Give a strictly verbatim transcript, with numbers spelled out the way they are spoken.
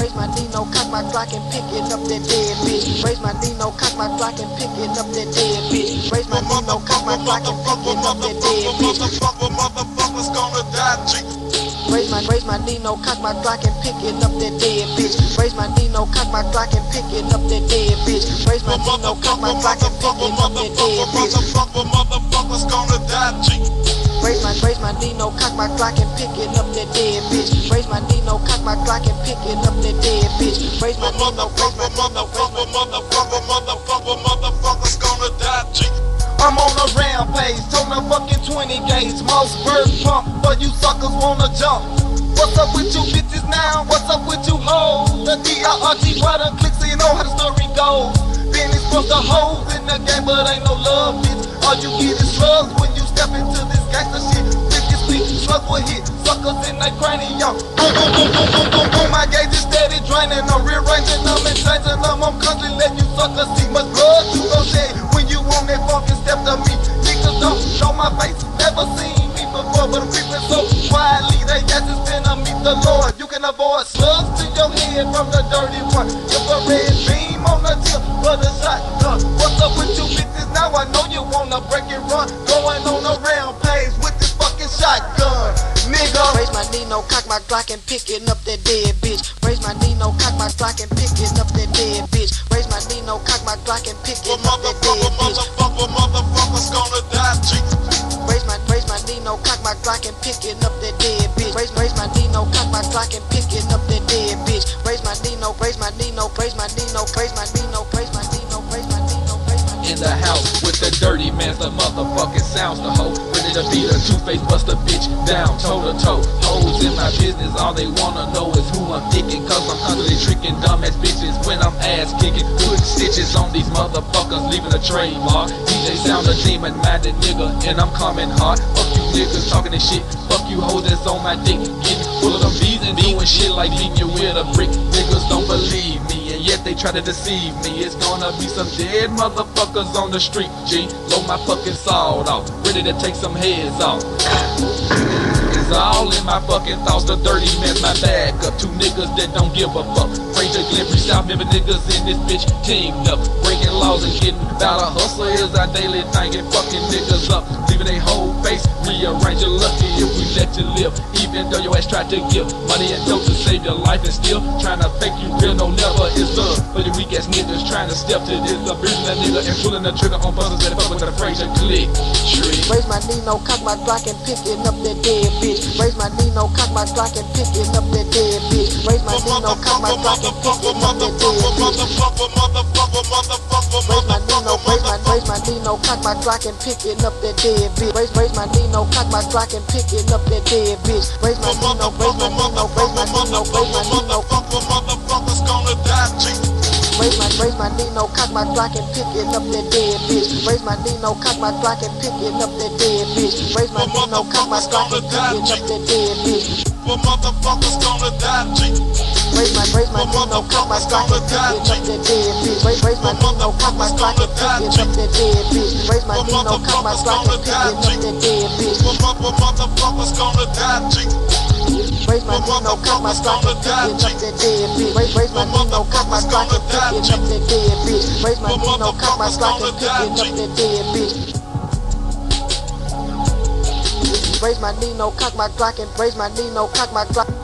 raise my Nino, cock my Glock and picking up that dead bitch. Raise my Nino, cock my Glock and picking up that dead bitch. Raise my Nino, cock my Glock and picking up that dead bitch. Motherfuckers gonna die, G. Raise my, raise my Nino, cock my Glock and picking up that dead bitch. Raise my Nino, cock my Glock and picking up that dead bitch. Raise my Nino, cock my Glock and picking up that dead bitch. Motherfuckers gonna die, G. Raise my, raise my Nino, cock my Glock and picking up that dead bitch. Raise my Nino, cock my Glock and picking up that dead bitch. Raise my Nino, raise my Nino, raise my Nino, motherfucker, motherfucker, motherfuckers gonna die, G. I'm on a rampage, toting a fucking twenty gauge, most bird pump, but you suckers wanna jump. What's up with you bitches now? What's up with you hoes? The D R G brother click so you know how the story goes. Been exposed to hoes in the game, but ain't no love, bitch. All you get is slugs when you step into this gangsta shit. fifty speed, slugs will hit suckers in their cranium. Boom, boom, boom, boom, boom, boom, boom. My gauge is steady draining, I'm rearranging them and changing them. I'm constantly letting you suckers see much blood you gon' shed when you on that funky step to me. Niggas don't show my face, never seen me before, but I'm creeping so quietly. They got to spin to meet the Lord. You can avoid slugs to your head from the dirty one. If a red beam on the tip for the shotgun. What's up with you bitches now? I know you wanna break and run. Going on a rampage with this fucking shotgun, nigga. Raise my Nino, cock my Glock and picking up that dead bitch. Raise my Nino, cock my Glock and picking up that dead bitch. Raise my Nino, cock my Glock and picking up that dead bitch. Motherfuckers gonna die, G. Raise my, raise my Nino, cock my Glock and picking up that dead bitch. Raise, raise my Nino, cock my Glock and picking up that dead bitch. Raise my Nino, raise my Nino, raise my Nino, raise my Nino, raise my Nino, raise my Nino, raise my Nino. In the house with the dirty man's the motherfucking sounds the hoe. Ready to beat a two-face buster bitch down toe to toe. Hoes in my business, all they wanna know is who I'm thinking. Cause I'm constantly tricking dumbass bitches when I'm ass kicking. Putting stitches on these motherfuckers, leaving a trademark. D J sound a demon minded nigga, and I'm coming hard. Fuck you niggas talking this shit. Fuck you hoes that's on my dick. Getting full of them bees and doing shit like beating you with a brick. Niggas don't believe me, and yet they try to deceive me. It's gonna be some dead motherfuckers on the street, G. Blow my fucking sawed off, ready to take some heads off. It's all in my fucking thoughts. The dirty man's my bag up. Two niggas that don't give a fuck. Fraser, Glen, Free South, member niggas in this bitch teamed up. Breaking laws and getting about a hustler is our daily thing. And fucking niggas up, leaving they whole face. Rearrange your lucky if we let you live. Even though your ass tried to give money and dope to save your life, and still trying to fake you real. No, never is love for the weak ass niggas trying to step to this. Abusing that nigga and pulling the trigger on buzzers that fuck with the Fraser click. Trick. Raise my Nino, cock my Glock and picking up that dead bitch. Raise my Nino, cock my Glock and picking up that dead bitch. Raise my Nino, cock my Glock and picking up that dead bitch. Raise my Nino, raise my, raise my Nino, cock my Glock and picking up that dead bitch. Raise, raise my Nino, cock my Glock and picking up that dead bitch. Raise my Nino, raise my Nino, raise my Nino, raise my Nino. Motherfuckers gonna die, G. Raise my, raise my Nino, cock my Glock and picking up that dead bitch. Raise my Nino, cock my Glock and picking up that dead bitch. Raise my Nino, cock my Glock and picking up that dead bitch. Motherfuckers gonna die, G. Raise my, raise my Nino, cock my Glock and picking up that dead bitch. Raise, raise my Nino, cock my Glock and picking up that dead bitch. Raise my Nino, cock my Glock and picking up that dead bitch. Motherfuckers gonna die, G. Raise my Nino, cock my Glock and picking up that dead bitch. Raise, raise my Nino, cock my Glock and picking up that dead bitch. Raise my Nino, cock my Glock and picking up that dead bitch. Raise my Nino, cock my Glock and raise my Nino, cock my Glock.